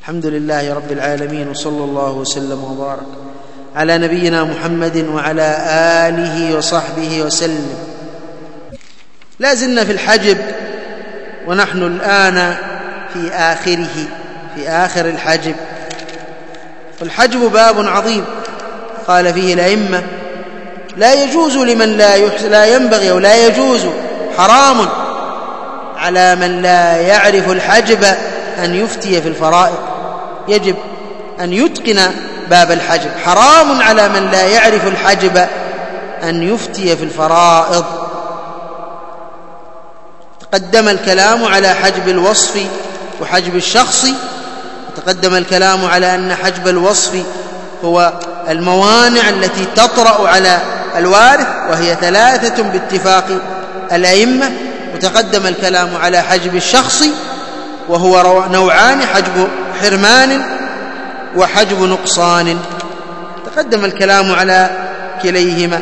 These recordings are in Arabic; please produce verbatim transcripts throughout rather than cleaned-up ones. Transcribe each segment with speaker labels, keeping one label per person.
Speaker 1: الحمد لله رب العالمين، وصلى الله وسلم وبارك على نبينا محمد وعلى آله وصحبه وسلم. لا زلنا في الحجب، ونحن الآن في آخره، في آخر الحجب. والحجب باب عظيم قال فيه الأئمة: لا يجوز لمن لا, لا ينبغي أو لا يجوز، حرام على من لا يعرف الحجب أن يفتي في الفرائض. يجب أن يتقن باب الحجب. حرام على من لا يعرف الحجب أن يفتي في الفرائض. تقدم الكلام على حجب الوصف وحجب الشخص، وتقدم الكلام على أن حجب الوصف هو الموانع التي تطرأ على الوارث، وهي ثلاثة باتفاق الأئمة. وتقدم الكلام على حجب الشخص، وهو نوعان: حجب حرمان وحجب نقصان. تقدم الكلام على كليهما.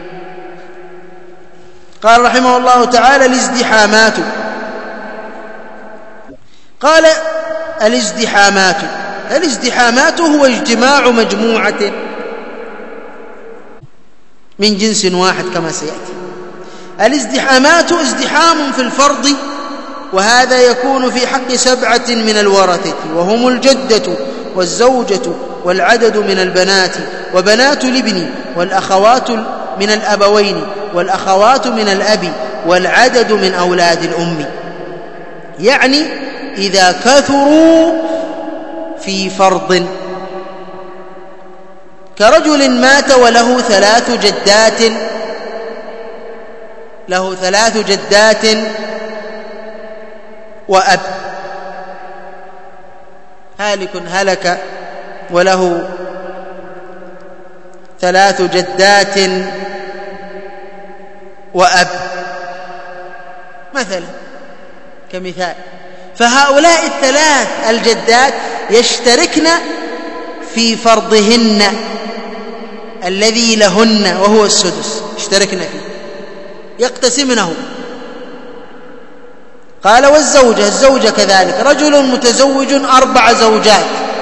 Speaker 1: قال رحمه الله تعالى: الازدحامات. قال: الازدحامات الازدحامات هو اجتماع مجموعة من جنس واحد كما سيأتي. الازدحامات ازدحام في الفرض، وهذا يكون في حق سبعة من الورثة، وهم الجدة والزوجة والعدد من البنات وبنات الابن والأخوات من الأبوين والأخوات من الأب والعدد من أولاد الأم. يعني إذا كثروا في فرض، كرجل مات وله ثلاث جدات له ثلاث جدات وأب. هالك هلك وله ثلاث جدات وأب مثلا، كمثال. فهؤلاء الثلاث الجدات يشتركن في فرضهن الذي لهن، وهو السدس، يشتركن فيه، يقتسمنه. قال: والزوجة الزوجة كذلك، رجل متزوج أربع زوجات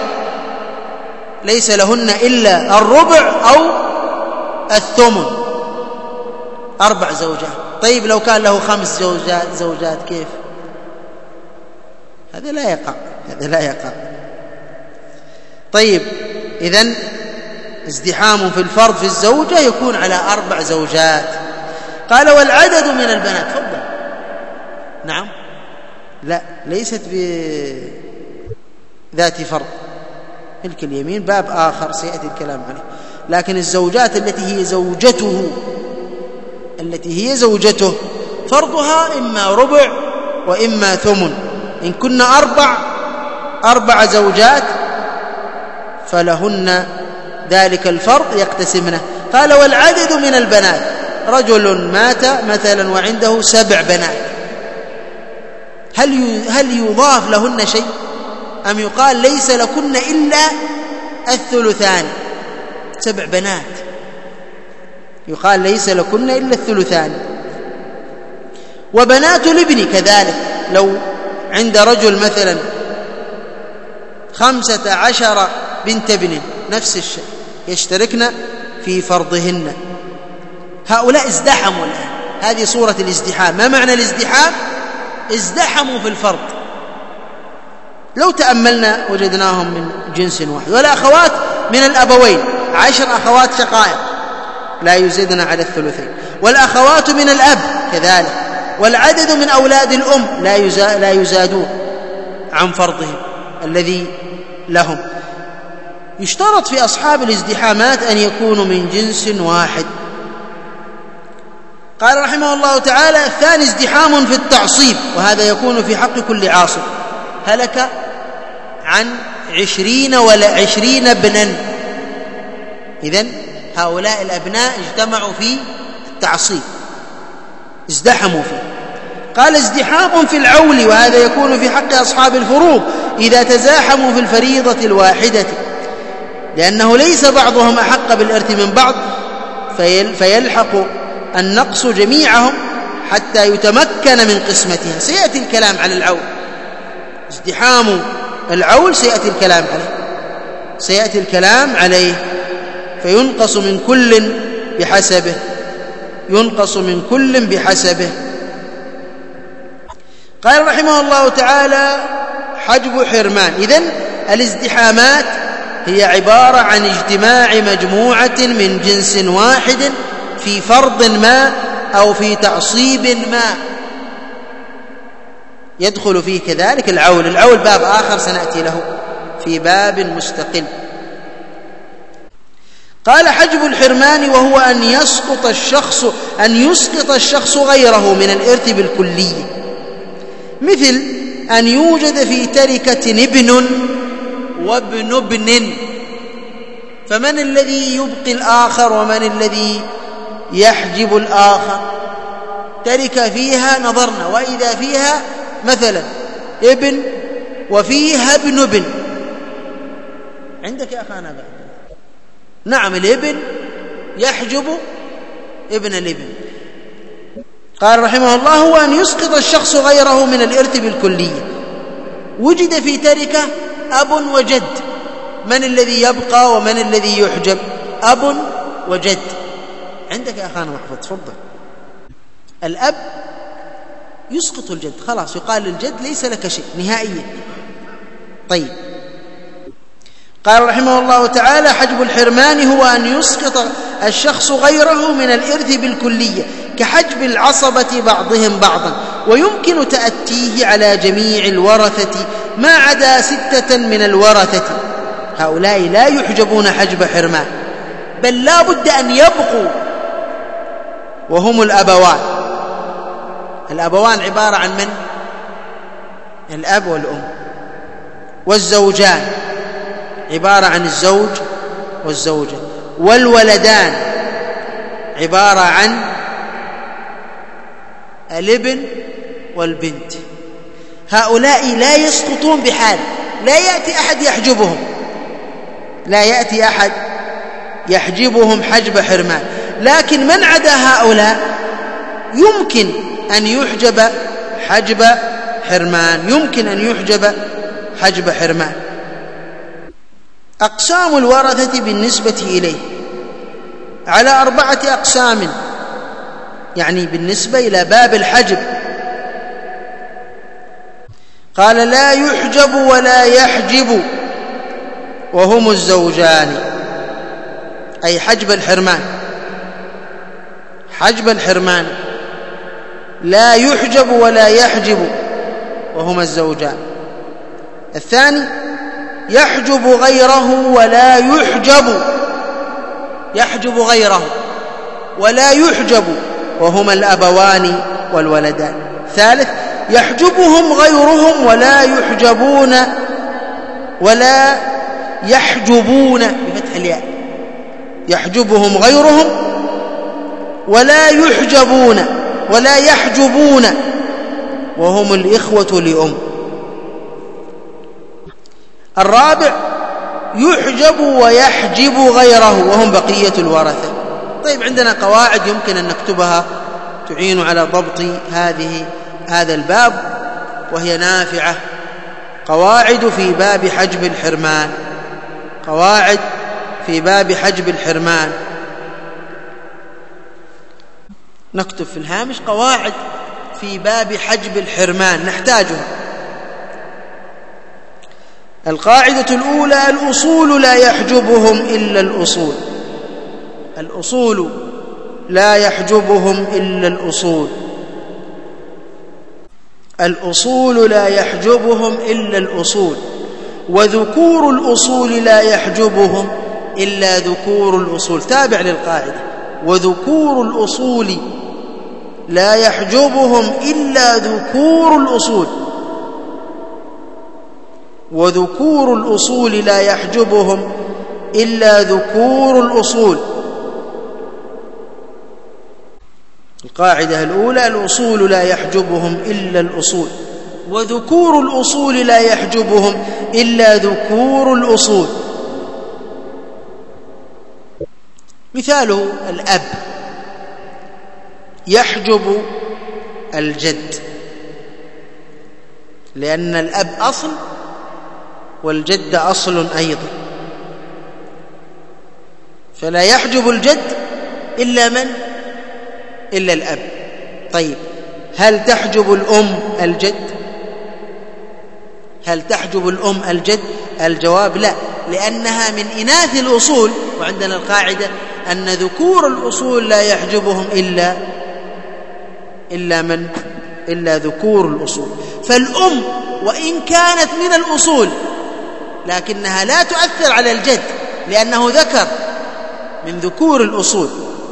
Speaker 1: ليس لهن إلا الربع أو الثمن، أربع زوجات. طيب لو كان له خمس زوجات زوجات كيف؟ هذا لا يقع، هذا لا يقع. طيب إذن ازدحام في الفرض في الزوجة يكون على أربع زوجات. قال: والعدد من البنات. تفضل. نعم، لا، ليست بذات فرض. ملك اليمين باب آخر سيأتي الكلام عليه. لكن الزوجات التي هي زوجته التي هي زوجته فرضها إما ربع وإما ثمن. إن كن أربع أربع زوجات فلهن ذلك الفرض، يقتسمنه. قال: والعدد من البنات، رجل مات مثلا وعنده سبع بنات، هل هل يضاف لهن شيء أم يقال ليس لكن إلا الثلثان؟ سبع بنات يقال ليس لكن إلا الثلثان. وبنات الابن كذلك، لو عند رجل مثلا خمسة عشر بنت ابن، نفس الشيء، يشتركن في فرضهن. هؤلاء ازدحموا الآن. هذه صورة الازدحام. ما معنى الازدحام؟ ازدحموا في الفرض. لو تأملنا وجدناهم من جنس واحد. والأخوات من الأبوين، عشر أخوات شقائق لا يزيدن على الثلثين. والأخوات من الأب كذلك. والعدد من أولاد الأم لا يزادون عن فرضهم الذي لهم. يشترط في أصحاب الازدحامات أن يكونوا من جنس واحد. قال رحمه الله تعالى: الثاني ازدحام في التعصيب، وهذا يكون في حق كل عاصب. هلك عن عشرين ولا عشرين ابنا، إذن هؤلاء الأبناء اجتمعوا في التعصيب، ازدحموا فيه. قال: ازدحام في العول، وهذا يكون في حق أصحاب الفروض إذا تزاحموا في الفريضة الواحدة، لأنه ليس بعضهم أحق بالإرث من بعض، فيلحق النقص جميعهم حتى يتمكن من قسمتها. سيأتي الكلام على العول. ازدحام العول سيأتي الكلام عليه سيأتي الكلام عليه فينقص من كل بحسبه ينقص من كل بحسبه. قال رحمه الله تعالى: حجب حرمان. إذن الازدحامات هي عبارة عن اجتماع مجموعة من جنس واحد في فرض ما أو في تعصيب ما، يدخل فيه كذلك العول. العول باب آخر سنأتي له في باب مستقل. قال: حجب الحرمان وهو أن يسقط الشخص أن يسقط الشخص غيره من الإرث بالكلية، مثل أن يوجد في تركة ابن وابن ابن، فمن الذي يبقي الآخر ومن الذي يحجب الآخر؟ تركة فيها نظرنا، وإذا فيها مثلا ابن وفيها ابن ابن، عندك يا أخانا بعد؟ نعم، الابن يحجب ابن الابن. قال رحمه الله: هو أن يسقط الشخص غيره من الإرث بالكلية. وجد في تركة أب وجد، من الذي يبقى ومن الذي يحجب؟ أب وجد. عندك يا أخانا محفوظ؟ تفضل. الأب يسقط الجد، خلاص يقال للجد ليس لك شيء نهائيا. طيب، قال رحمه الله تعالى: حجب الحرمان هو أن يسقط الشخص غيره من الإرث بالكلية، كحجب العصبة بعضهم بعضا، ويمكن تأتيه على جميع الورثة ما عدا ستة من الورثة. هؤلاء لا يحجبون حجب حرمان، بل لا بد أن يبقوا، وهم الأبوان. الأبوان عبارة عن من؟ الأب والأم. والزوجان عبارة عن الزوج والزوجة. والولدان عبارة عن الابن والبنت. هؤلاء لا يسقطون بحال، لا يأتي أحد يحجبهم، لا يأتي أحد يحجبهم حجب حرمان. لكن من عدا هؤلاء يمكن أن يحجب حجب حرمان، يمكن أن يحجب حجب حرمان. أقسام الورثة بالنسبة إليه على أربعة أقسام، يعني بالنسبة إلى باب الحجب. قال: لا يحجب ولا يحجب، وهم الزوجان، أي حجب الحرمان. حجب الحرمان لا يحجب ولا يحجب، وهما الزوجان. الثاني: يحجب غيره ولا يحجب، يحجب غيره ولا يحجب، وهما الأبوان والولدان. ثالث: يحجبهم غيرهم ولا يحجبون ولا يحجبون بفتح الياء، يحجبهم غيرهم ولا يحجبون ولا يحجبون، وهم الإخوة لأم. الرابع: يحجب ويحجب غيره، وهم بقية الورثة. طيب، عندنا قواعد يمكن أن نكتبها تعين على ضبط هذه هذا الباب، وهي نافعة. قواعد في باب حجب الحرمان، قواعد في باب حجب الحرمان. نكتب في الهامش قواعد في باب حجب الحرمان نحتاجها. القاعدة الأولى: الأصول لا يحجبهم إلا الأصول. الأصول لا يحجبهم إلا الأصول. الأصول لا يحجبهم إلا الأصول. وذكور الأصول لا يحجبهم إلا ذكور الأصول. تابع للقاعدة: وذكور الأصول لا يحجبهم إلا ذكور الأصول. وذكور الأصول لا يحجبهم إلا ذكور الأصول. القاعدة الأولى: الأصول لا يحجبهم إلا الأصول. وذكور الأصول لا يحجبهم إلا ذكور الأصول. مثاله: الأب يحجب الجد، لأن الأب أصل والجد أصل أيضا، فلا يحجب الجد إلا من؟ إلا الأب. طيب هل تحجب الأم الجد؟ هل تحجب الأم الجد؟ الجواب لا، لأنها من إناث الأصول، وعندنا القاعدة أن ذكور الأصول لا يحجبهم إلا إلا من؟ إلا ذكور الأصول. فالأم وإن كانت من الأصول لكنها لا تؤثر على الجد لأنه ذكر من ذكور الأصول.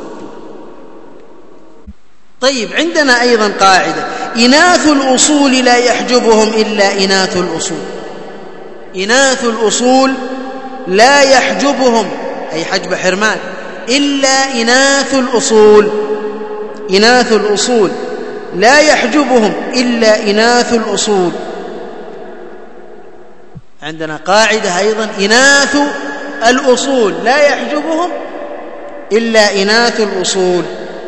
Speaker 1: طيب عندنا أيضا قاعدة: إناث الأصول لا يحجبهم إلا إناث الأصول. إناث الأصول لا يحجبهم، أي حجب حرمان، إلا إناث الأصول. إناث الأصول لا يحجبهم إلا إناث الأصول. عندنا قاعدة أيضا: إناث الأصول لا يحجبهم إلا إناث الأصول.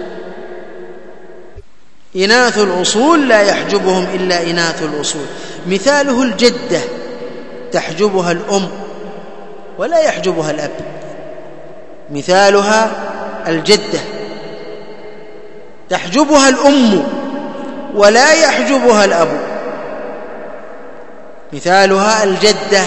Speaker 1: إناث الأصول لا يحجبهم إلا إناث الأصول. مثاله الجدة تحجبها الأم ولا يحجبها الأب. مثالها الجدة تحجبها الأم ولا يحجبها الأب. مثالها الجدة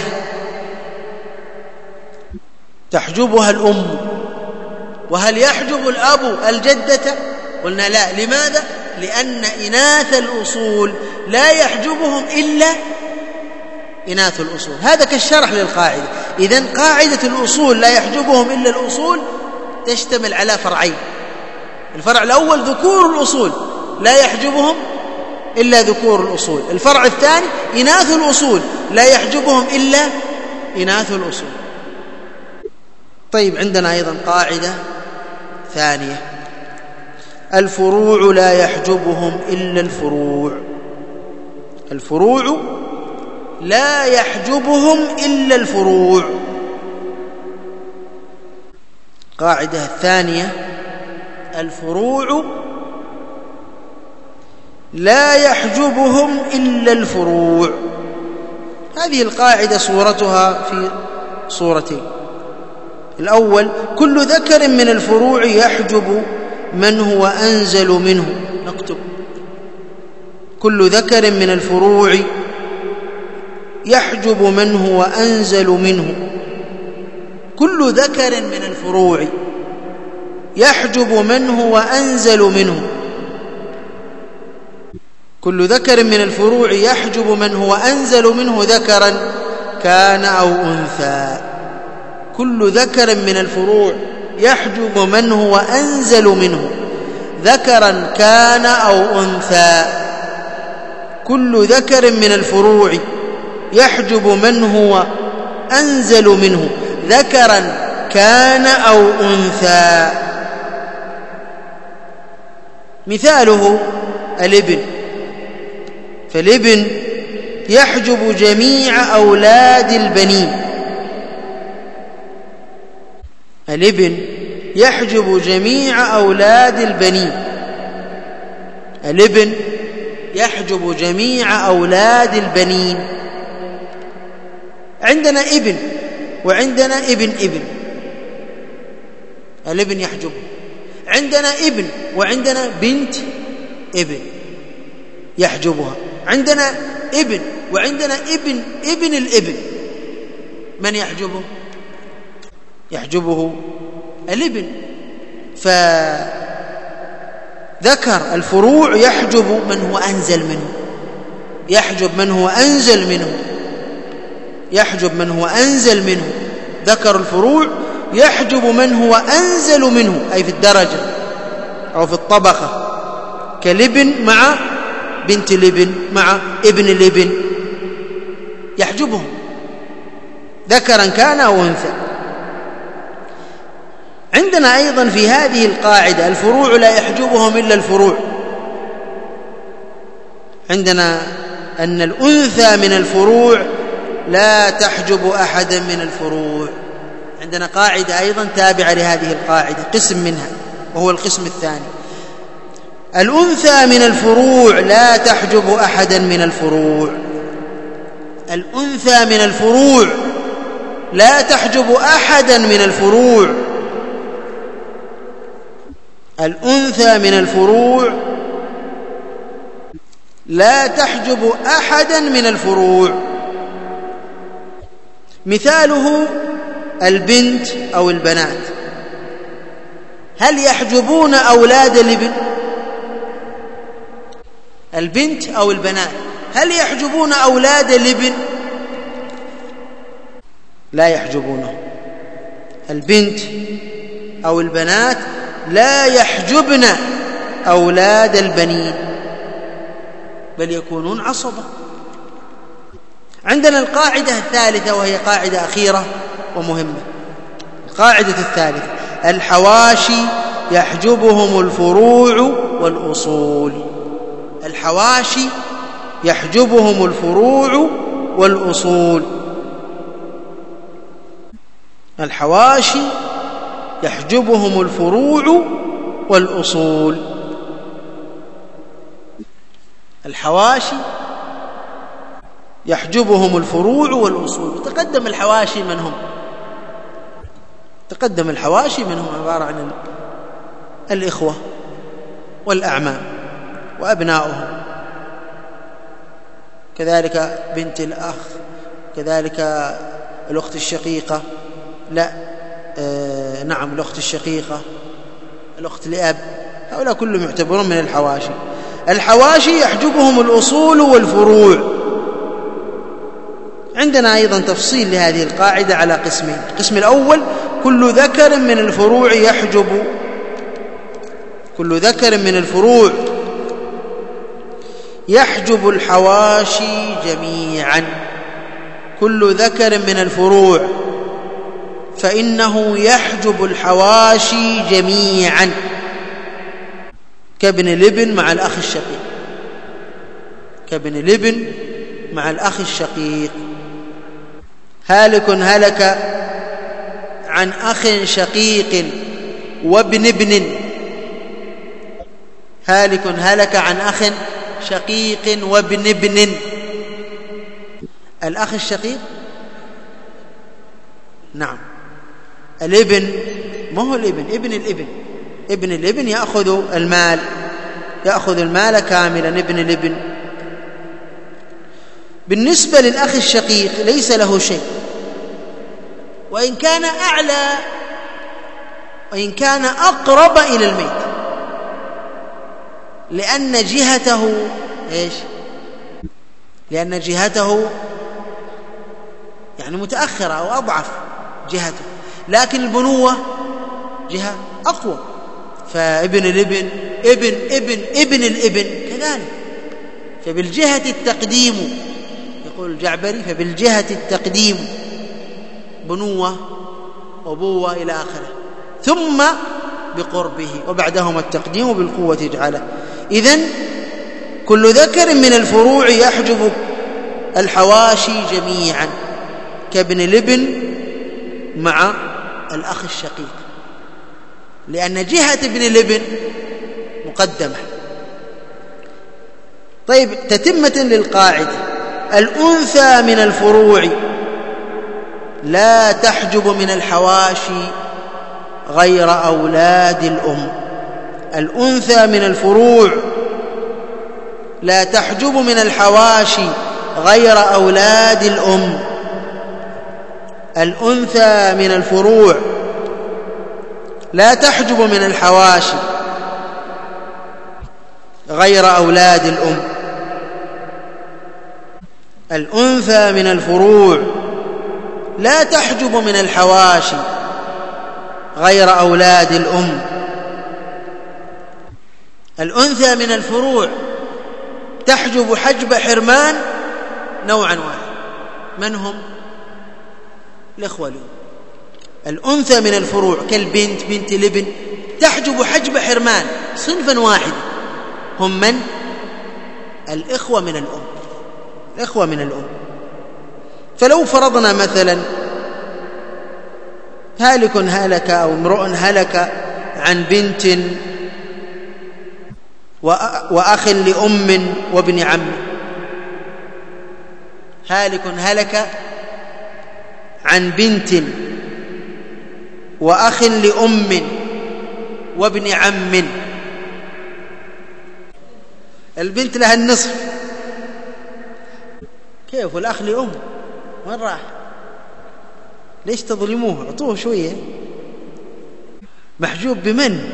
Speaker 1: تحجبها الأم، وهل يحجب الأب الجدة؟ قلنا لا. لماذا؟ لأن إناث الأصول لا يحجبهم إلا إناث الأصول. هذا كالشرح للقاعدة. إذن قاعدة الأصول لا يحجبهم إلا الأصول تشتمل على فرعين: الفرع الأول ذكور الأصول لا يحجبهم إلا ذكور الأصول، الفرع الثاني إناث الأصول لا يحجبهم إلا إناث الأصول. طيب عندنا أيضا قاعدة ثانية: الفروع لا يحجبهم إلا الفروع. الفروع لا يحجبهم إلا الفروع. قاعدة الثانية: الفروع لا يحجبهم إلا الفروع. هذه القاعدة صورتها في صورتين: الأول: كل ذكر من الفروع يحجب من هو أنزل منه. نكتب: كل ذكر من الفروع يحجب من هو أنزل منه. كل ذكر من الفروع يحجب من هو أنزل منه. كل ذكر من الفروع يحجب من هو أنزل منه ذكرا كان أو أنثى. كل ذكر من الفروع يحجب من هو أنزل منه ذكرا كان أو أنثى. كل ذكر من الفروع يحجب من هو أنزل منه ذكرا كان أو أنثى. مثاله الابن، فالابن يحجب جميع أولاد البنين. الابن يحجب جميع أولاد البنين. الابن يحجب جميع أولاد البنين. عندنا ابن وعندنا ابن ابن، الابن يحجب. عندنا ابن وعندنا بنت ابن يحجبها. عندنا ابن وعندنا ابن ابن الابن، من يحجبه؟ يحجبه الابن. فذكر الفروع يحجب من هو أنزل منه، يحجب من هو أنزل منه، يحجب من هو أنزل منه. ذكر الفروع يحجب من هو أنزل منه، أي في الدرجة أو في الطبقة، كالابن مع بنت الابن مع ابن الابن، يحجبهم ذكرا كان أو أنثى. عندنا أيضا في هذه القاعدة: الفروع لا يحجبهم إلا الفروع. عندنا أن الأنثى من الفروع لا تحجب أحدا من الفروع. عندنا قاعدة أيضا تابعة لهذه القاعدة، قسم منها وهو القسم الثاني: الأنثى من الفروع لا تحجب أحدا من الفروع. الأنثى من الفروع لا تحجب أحدا من الفروع. الأنثى من الفروع لا تحجب أحدا من الفروع. مثاله البنت أو البنات، هل يحجبون أولاد الابن؟ البنت أو البنات هل يحجبون أولاد الابن؟ لا يحجبونه. البنت أو البنات لا يحجبن أولاد البنين، بل يكونون عصبة. عندنا القاعدة الثالثة وهي قاعدة أخيرة ومهمة. القاعدة الثالثة: الحواشي يحجبهم الفروع والأصول. الحواشي يحجبهم الفروع والأصول. الحواشي يحجبهم الفروع والأصول. الحواشي يحجبهم الفروع والأصول. تقدم الحواشي من هم؟ تقدم الحواشي من هم؟ عبارة عن الإخوة والأعمام وأبناؤهم، كذلك بنت الأخ، كذلك الأخت الشقيقة، لا آه نعم الأخت الشقيقة، الأخت لأب، هؤلاء كلهم يعتبرون من الحواشي. الحواشي يحجبهم الأصول والفروع. عندنا أيضا تفصيل لهذه القاعدة على قسمين: القسم الأول: كل ذكر من الفروع يحجب كل ذكر من الفروع يحجب الحواشي جميعا. كل ذكر من الفروع فإنه يحجب الحواشي جميعا، كابن الابن مع الأخ الشقيق، كابن الابن مع الأخ الشقيق. هالك هلك عن أخ شقيق وابن ابن. هالك هلك عن أخ شقيق وابن ابن. الأخ الشقيق نعم الابن، ما هو الابن، ابن الابن. ابن الابن يأخذ المال، يأخذ المال كاملا ابن الابن. بالنسبة للأخ الشقيق ليس له شيء، وإن كان أعلى وإن كان أقرب إلى الميت، لأن جهته إيش؟ لأن جهته يعني متأخرة أو أضعف جهته، لكن البنوة جهة أقوى. فابن الابن ابن ابن ابن الابن كذلك. فبالجهة التقديم، يقول الجعبري، فبالجهة التقديم بنوة وأبوة إلى آخره، ثم بقربه وبعدهما التقديم بالقوة يجعله. إذن كل ذكر من الفروع يحجب الحواشي جميعا، كابن الابن مع الأخ الشقيق، لأن جهة ابن الابن مقدمة. طيب، تتمة للقاعدة: الأنثى من الفروع لا تحجب من الحواشي غير أولاد الأم. الأنثى من الفروع لا تحجب من الحواشي غير أولاد الأم. الأنثى من الفروع لا تحجب من الحواشي غير أولاد الأم. الأنثى من الفروع لا تحجب من الحواشي غير أولاد الأم. الأنثى من الفروع تحجب حجب حرمان نوعا واحد، من هم؟ الإخوة الأم. الأنثى من الفروع كالبنت، بنت الابن، تحجب حجب حرمان صنفا واحد، هم من؟ الإخوة من الأم. الإخوة من الأم. فلو فرضنا مثلا هالك هلك أو امرؤ هلك عن بنت وأخ لأم وابن عم، هالك هلك عن بنت وأخ لأم وابن عم. البنت لها النصف، كيف؟ والأخ لأم وين راح؟ ليش تظلموه؟ اعطوه شوية. محجوب بمن؟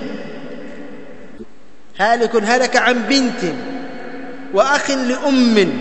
Speaker 1: هالك هلك عن بنت وأخ لأم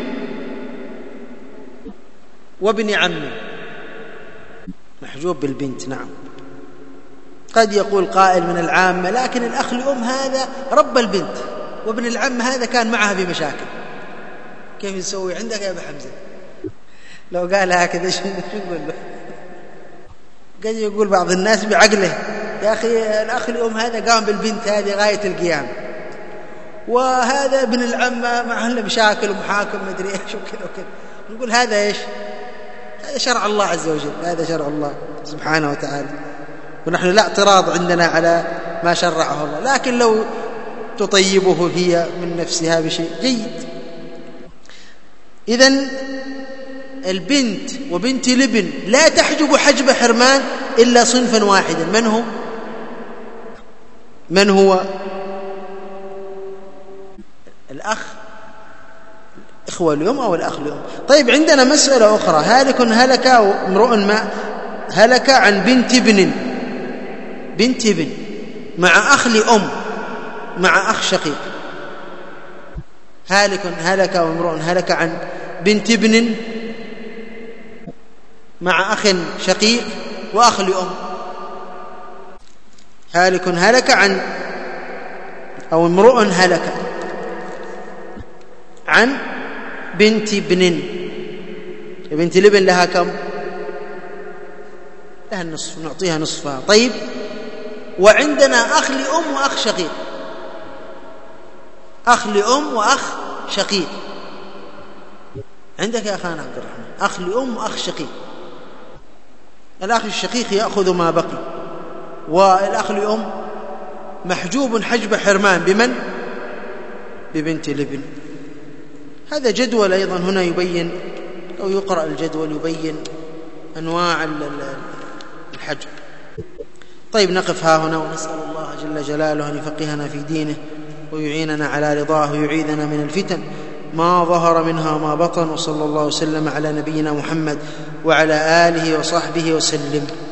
Speaker 1: وابن عم. محجوب بالبنت. نعم. قد يقول قائل من العامة لكن الأخ لأم هذا رب البنت، وابن العم هذا كان معها في مشاكل، كيف نسوي عندك يا أبا حمزة؟ لو قال هكذا شو نقول له؟ قد يقول بعض الناس بعقله يا أخي الأخ لأم هذا قام بالبنت هذه غاية القيام، وهذا ابن العم معه له مشاكل ومحاكم ما أدري إيش وكذا وكذا. نقول هذا إيش؟ هذا شرع الله عز وجل، هذا شرع الله سبحانه وتعالى، ونحن لا اعتراض عندنا على ما شرعه الله، لكن لو تطيبه هي من نفسها بشيء جيد. إذن البنت وبنت الابن لا تحجب حجب حرمان إلا صنفا واحدا. من هو؟ من هو؟ الأخ، إخوة اليوم أو الأخ اليوم. طيب عندنا مسألة أخرى، هالك هلك امرؤ ما هلك عن بنت ابن، بنت ابن مع أخ لأم مع أخ شقيق. هالك هلك وامرؤ هلك عن بنت ابن مع أخ شقيق وأخ لأم. هالك هلك عن أو امرؤ هلك عن بنت ابن. بنت الابن لها كم؟ لها النصف، نعطيها نصفها. طيب وعندنا أخ لأم وأخ شقيق، أخ لأم وأخ شقيق. عندك يا أخانا عبد الرحمن أخ لأم وأخ شقيق. الأخ الشقيق يأخذ ما بقي، والأخ لأم محجوب حجب حرمان بمن؟ ببنت الابن. هذا جدول أيضا هنا يبين، أو يقرأ الجدول يبين أنواع الحجب. طيب نقف ها هنا ونسأل الله جل جلاله أن يفقهنا في دينه ويعيننا على رضاه ويعيذنا من الفتن ما ظهر منها وما بطن، وصلى الله وسلم على نبينا محمد وعلى آله وصحبه وسلم.